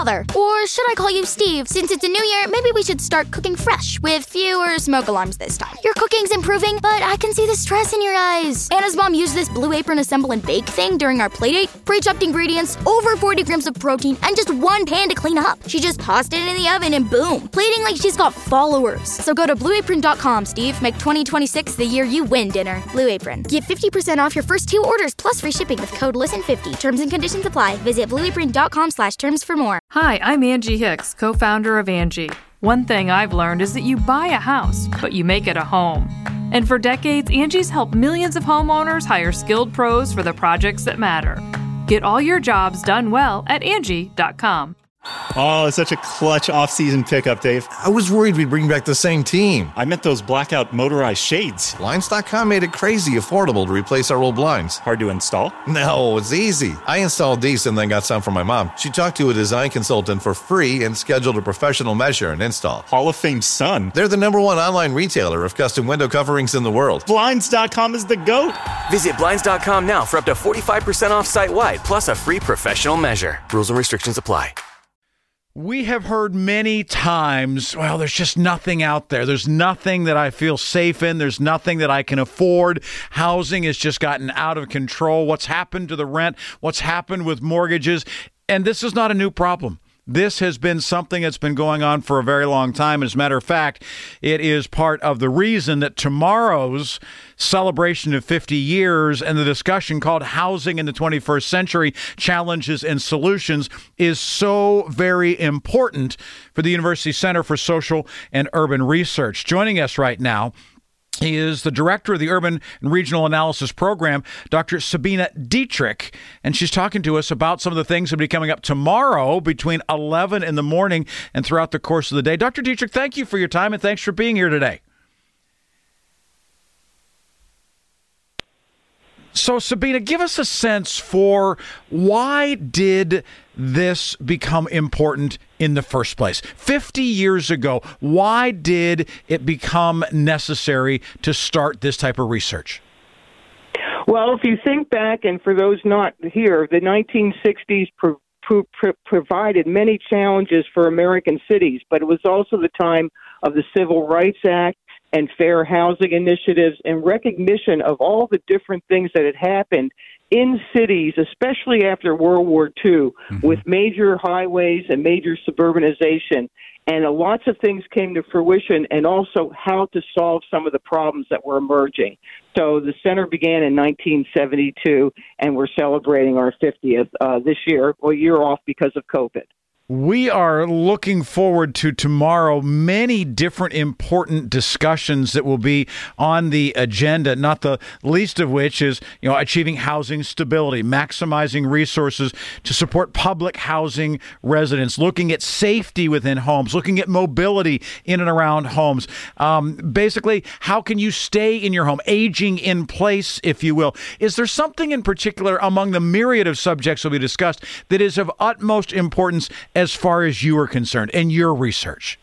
Father. Or should I call you Steve? Since it's a new year, maybe we should start cooking fresh with fewer smoke alarms this time. Your cooking's improving, but I can see the stress in your eyes. Anna's mom used this Blue Apron assemble and bake thing during our playdate. Pre-chopped ingredients, over 40 grams of protein, and just one pan to clean up. She just tossed it in the oven and boom, plating like she's got followers. So go to blueapron.com, Steve. Make 2026 the year you win dinner. Blue Apron. Get 50% off your first 2 orders plus free shipping with code LISTEN50. Terms and conditions apply. Visit blueapron.com/terms for more. Hi, I'm Angie Hicks, co-founder of Angie. One thing I've learned is that you buy a house, but you make it a home. And for decades, Angie's helped millions of homeowners hire skilled pros for the projects that matter. Get all your jobs done well at Angie.com. Oh, it's such a clutch off-season pickup, Dave. I was worried we'd bring back the same team. I meant those blackout motorized shades. Blinds.com made it crazy affordable to replace our old blinds. Hard to install? No, it's easy. I installed these and then got some for my mom. She talked to a design consultant for free and scheduled a professional measure and install. Hall of Fame son. They're the #1 online retailer of custom window coverings in the world. Blinds.com is the GOAT. Visit Blinds.com now for up to 45% off site-wide, plus a free professional measure. Rules and restrictions apply. We have heard many times, well, there's just nothing out there. There's nothing that I feel safe in. There's nothing that I can afford. Housing has just gotten out of control. What's happened to the rent? What's happened with mortgages? And this is not a new problem. This has been something that's been going on for a very long time. As a matter of fact, it is part of the reason that tomorrow's celebration of 50 years and the discussion called Housing in the 21st Century, Challenges and Solutions is so very important for the University Center for Social and Urban Research. Joining us right now, he is the director of the Urban and Regional Analysis Program, Dr. Sabina Dietrich, and she's talking to us about some of the things that will be coming up tomorrow between 11 in the morning and throughout the course of the day. Dr. Dietrich, thank you for your time and thanks for being here today. So, Sabina, give us a sense for why did this become important in the first place? 50 years ago, why did it become necessary to start this type of research? Well, if you think back, and for those not here, the 1960s provided many challenges for American cities, but it was also the time of the Civil Rights Act and fair housing initiatives and recognition of all the different things that had happened in cities, especially after World War II, with major highways and major suburbanization. And lots of things came to fruition, and also how to solve some of the problems that were emerging. So the center began in 1972, and we're celebrating our 50th this year, a year off because of COVID. We are looking forward to tomorrow many different important discussions that will be on the agenda, not the least of which is, achieving housing stability, maximizing resources to support public housing residents, looking at safety within homes, looking at mobility in and around homes. Basically, how can you stay in your home, aging in place, if you will? Is there something in particular among the myriad of subjects that we discussed that is of utmost importance as far as you are concerned and your research?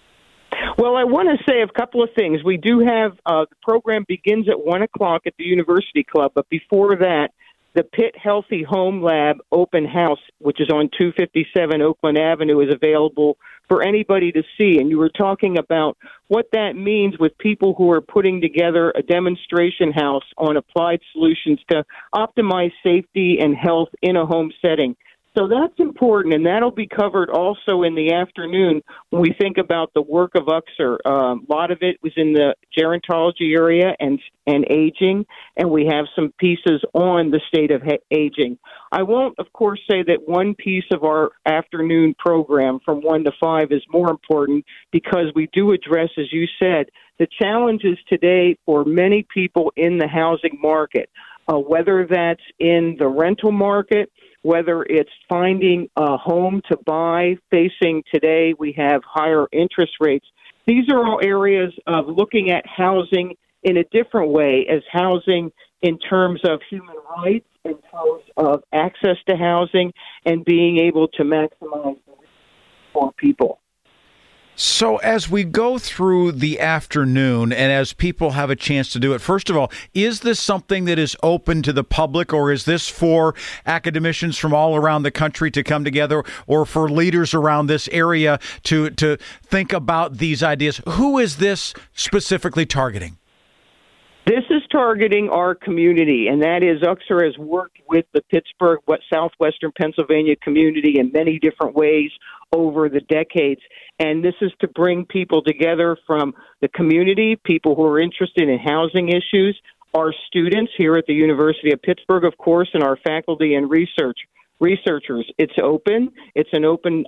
Well, I want to say a couple of things. We do have the program begins at 1 o'clock at the University Club, but before that, the Pitt Healthy Home Lab open house, which is on 257 Oakland Avenue, is available for anybody to see. And you were talking about what that means with people who are putting together a demonstration house on applied solutions to optimize safety and health in a home setting. So that's important, and that'll be covered also in the afternoon when we think about the work of UXR. A lot of it was in the gerontology area and aging, and we have some pieces on the state of aging. I won't, of course, say that one piece of our afternoon program from 1 to 5 is more important, because we do address, as you said, the challenges today for many people in the housing market, whether that's in the rental market, whether it's finding a home to buy. Facing today, we have higher interest rates. These are all areas of looking at housing in a different way, as housing in terms of human rights, in terms of access to housing, and being able to maximize the risk for people. So as we go through the afternoon and as people have a chance to do it, first of all, is this something that is open to the public, or is this for academicians from all around the country to come together, or for leaders around this area to think about these ideas? Who is this specifically targeting? This is targeting our community, and that is Uxor has worked with the Pittsburgh, southwestern Pennsylvania community in many different ways over the decades. And this is to bring people together from the community, people who are interested in housing issues, our students here at the University of Pittsburgh, of course, and our faculty and researchers. It's open. It's an open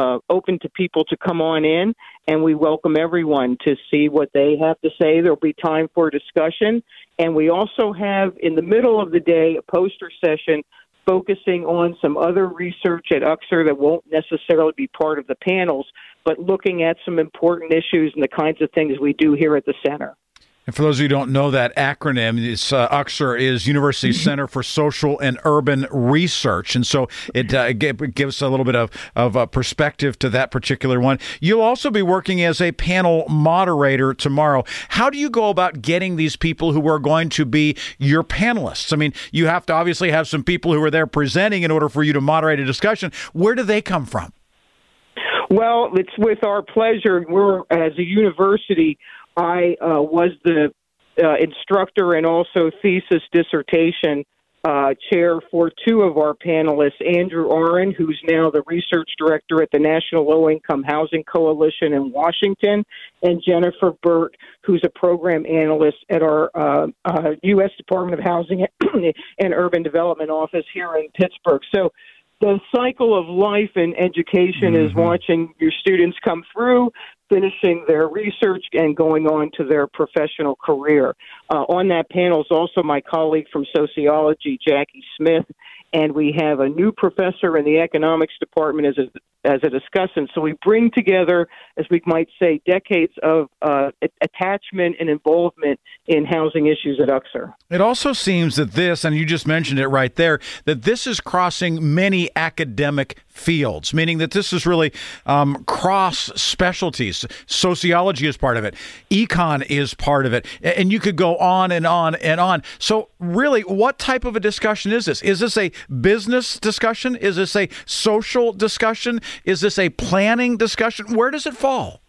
to people to come on in, and we welcome everyone to see what they have to say. There'll be time for discussion, and we also have in the middle of the day a poster session focusing on some other research at Uxor that won't necessarily be part of the panels, but looking at some important issues and the kinds of things we do here at the center. And for those of you who don't know that acronym, it's Uxor is University Center for Social and Urban Research. And so it gives a little bit of perspective to that particular one. You'll also be working as a panel moderator tomorrow. How do you go about getting these people who are going to be your panelists? I mean, you have to obviously have some people who are there presenting in order for you to moderate a discussion. Where do they come from? Well, it's with our pleasure. We're, as a university, I was the instructor and also thesis dissertation chair for two of our panelists, Andrew Oren, who's now the research director at the National Low-Income Housing Coalition in Washington, and Jennifer Burt, who's a program analyst at our U.S. Department of Housing and Urban Development office here in Pittsburgh. So the cycle of life and education is watching your students come through, finishing their research, and going on to their professional career. On that panel is also my colleague from sociology, Jackie Smith, and we have a new professor in the economics department as a discussant. So we bring together, as we might say, decades of attachment and involvement in housing issues at Uxor. It also seems that this, and you just mentioned it right there, that this is crossing many academic fields, meaning that this is really cross specialties. Sociology is part of it. Econ is part of it. And you could go on and on and on. So really, what type of a discussion is this? Is this a business discussion? Is this a social discussion? Is this a planning discussion? Where does it fall?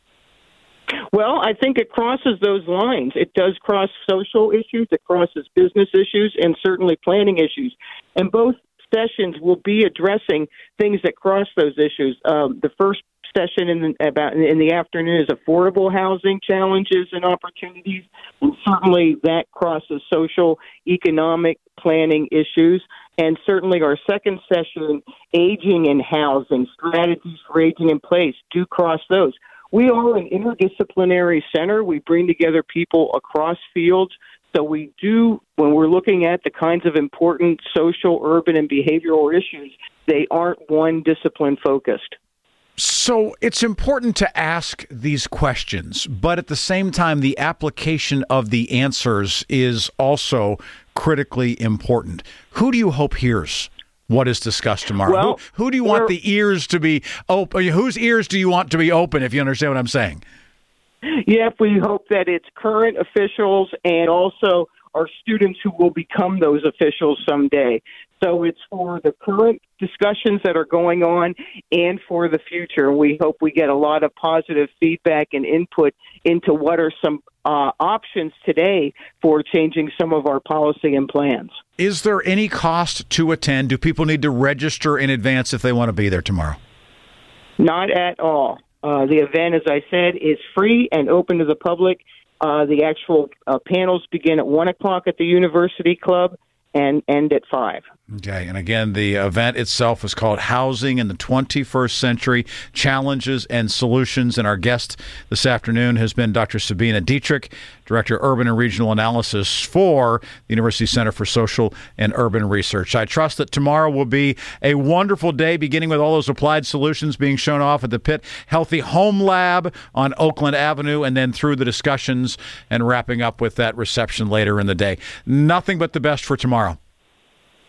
Well, I think it crosses those lines. It does cross social issues, it crosses business issues, and certainly planning issues. And both sessions will be addressing things that cross those issues. The first session in the afternoon is affordable housing challenges and opportunities, and certainly that crosses social, economic planning issues. And certainly our second session, aging and housing, strategies for aging in place, do cross those. We are an interdisciplinary center. We bring together people across fields. So we do, when we're looking at the kinds of important social, urban, and behavioral issues, they aren't one discipline focused. So it's important to ask these questions, but at the same time, the application of the answers is also critically important. Who do you hope hears what is discussed tomorrow? Well, who do you want the ears to be open? Whose ears do you want to be open, if you understand what I'm saying? Yeah, we hope that it's current officials and also our students who will become those officials someday. So it's for the current discussions that are going on and for the future. We hope we get a lot of positive feedback and input into what are some options today for changing some of our policy and plans. Is there any cost to attend? Do people need to register in advance if they want to be there tomorrow? Not at all. The event, as I said, is free and open to the public. The actual panels begin at 1 o'clock at the University Club and end at 5. Okay, and again, the event itself is called Housing in the 21st Century, Challenges and Solutions, and our guest this afternoon has been Dr. Sabina Dietrich, Director of Urban and Regional Analysis for the University Center for Social and Urban Research. I trust that tomorrow will be a wonderful day, beginning with all those applied solutions being shown off at the Pitt Healthy Home Lab on Oakland Avenue, and then through the discussions and wrapping up with that reception later in the day. Nothing but the best for tomorrow.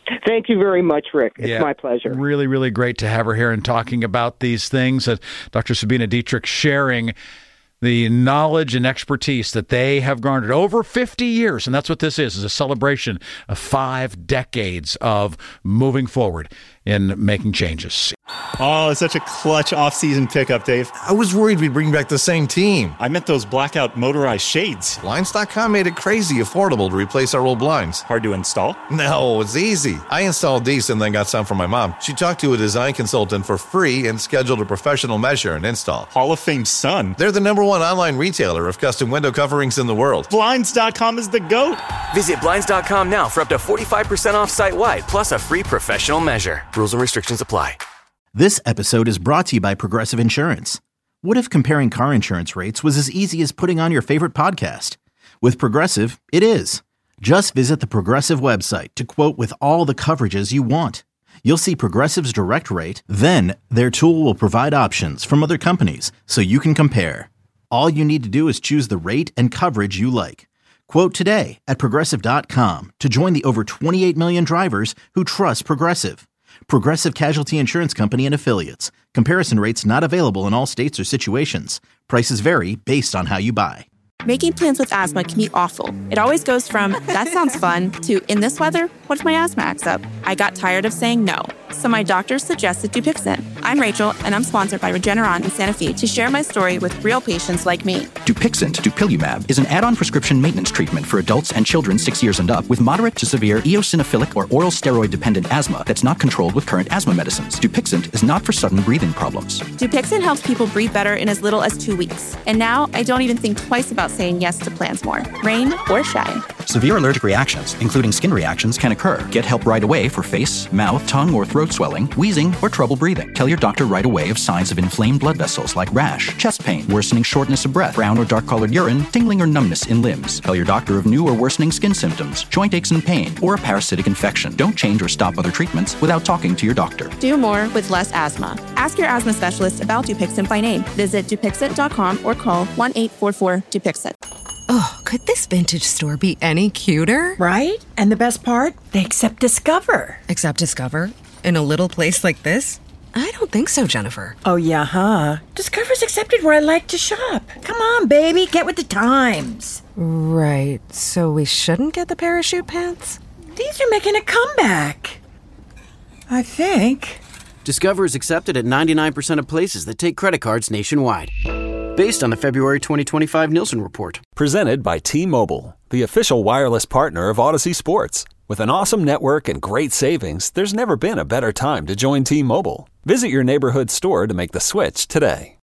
Thank you very much, Rick. It's my pleasure. Really, really great to have her here and talking about these things. Dr. Sabina Dietrich sharing the knowledge and expertise that they have garnered over 50 years. And that's what this is a celebration of 5 decades of moving forward in making changes. Oh, it's such a clutch off-season pickup, Dave. I was worried we'd bring back the same team. I meant those blackout motorized shades. Blinds.com made it crazy affordable to replace our old blinds. Hard to install? No, it's easy. I installed these and then got some from my mom. She talked to a design consultant for free and scheduled a professional measure and install. Hall of Fame son. They're the #1 online retailer of custom window coverings in the world. Blinds.com is the GOAT. Visit Blinds.com now for up to 45% off site-wide, plus a free professional measure. Rules and restrictions apply. This episode is brought to you by Progressive Insurance. What if comparing car insurance rates was as easy as putting on your favorite podcast? With Progressive, it is. Just visit the Progressive website to quote with all the coverages you want. You'll see Progressive's direct rate, then their tool will provide options from other companies so you can compare. All you need to do is choose the rate and coverage you like. Quote today at Progressive.com to join the over 28 million drivers who trust Progressive. Progressive Casualty Insurance Company and Affiliates. Comparison rates not available in all states or situations. Prices vary based on how you buy. Making plans with asthma can be awful. It always goes from, that sounds fun, to, in this weather, what if my asthma acts up? I got tired of saying no, so my doctor suggested Dupixent. I'm Rachel, and I'm sponsored by Regeneron in Santa Fe to share my story with real patients like me. Dupixent, dupilumab, is an add-on prescription maintenance treatment for adults and children 6 years and up with moderate to severe eosinophilic or oral steroid-dependent asthma that's not controlled with current asthma medicines. Dupixent is not for sudden breathing problems. Dupixent helps people breathe better in as little as 2 weeks. And now I don't even think twice about saying yes to plans more, rain or shine. Severe allergic reactions, including skin reactions, can occur. Get help right away for face, mouth, tongue, or throat swelling, wheezing, or trouble breathing. Tell your doctor right away of signs of inflamed blood vessels like rash, chest pain, worsening shortness of breath, brown or dark-colored urine, tingling or numbness in limbs. Tell your doctor of new or worsening skin symptoms, joint aches and pain, or a parasitic infection. Don't change or stop other treatments without talking to your doctor. Do more with less asthma. Ask your asthma specialist about Dupixent by name. Visit Dupixent.com or call 1-844-DUPIXENT. Oh, could this vintage store be any cuter? Right? And the best part? They accept Discover. Accept Discover? In a little place like this? I don't think so, Jennifer. Oh, yeah, huh? Discover's accepted where I like to shop. Come on, baby, get with the times. Right, so we shouldn't get the parachute pants? These are making a comeback. I think. Discover is accepted at 99% of places that take credit cards nationwide. Based on the February 2025 Nielsen report. Presented by T-Mobile, the official wireless partner of Odyssey Sports. With an awesome network and great savings, there's never been a better time to join T-Mobile. Visit your neighborhood store to make the switch today.